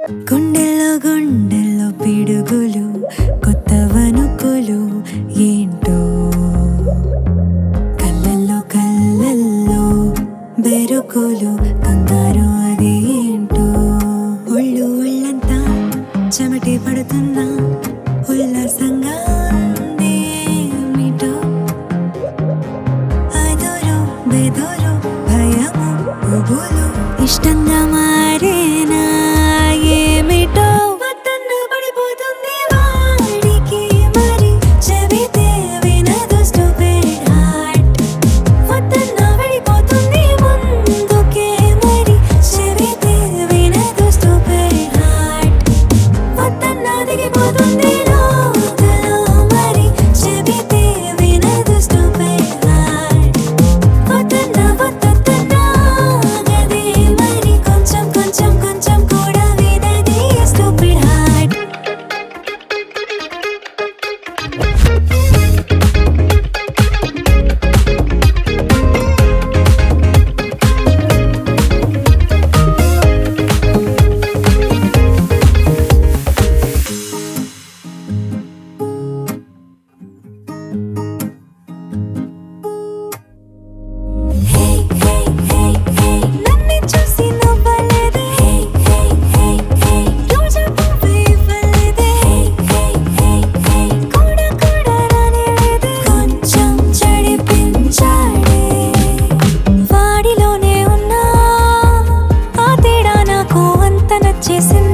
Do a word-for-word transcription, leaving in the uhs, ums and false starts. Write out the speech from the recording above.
గుండెల్లో గుండెల్లో పిడుగులు కొత్త వణుకులు ఏంటో కళ్ళల్లో కళ్ళల్లో బెరుకులు కంగారు అది ఏంటో ఒళ్ళు ఒళ్ళంతా చెమటి పడుతున్నా ఉల్లాసంగా ఉంది ఏమిటో అదోరు బెదోరు భయము ఉబులు ఇష్టంగా మారేనా ఏమిటో వద్దన్న పడిపోతుంది వాడికి మరి చెబితే వినదు స్టూపిడ్ హార్ట్ వద్దన్న పడిపోతుంది ముందుకే మరి చెబితే వినదు స్టూపిడ్ హార్ట్ వద్దన్న దిగిపోతుంది లోతులో మరి చెబితే వినదు స్టూపిడ్ హార్ట్ వద్దన్న వద్దన్న గదే మరి కొంచెం కొంచెం కొంచెం కూడా వినది స్టూపిడ్ హార్ట్ హే హే హే హే నన్ను చూసి నవ్వలేదే హే హే హే హే రోజు పువ్వు ఇవ్వలేదే హే హే హే హే కూడా కూడా రానిలేదే కొంచెం చెడిపించాడే వాడిలోనే ఉన్నా ఆ తేడా నాకు అంత నచ్చేసింది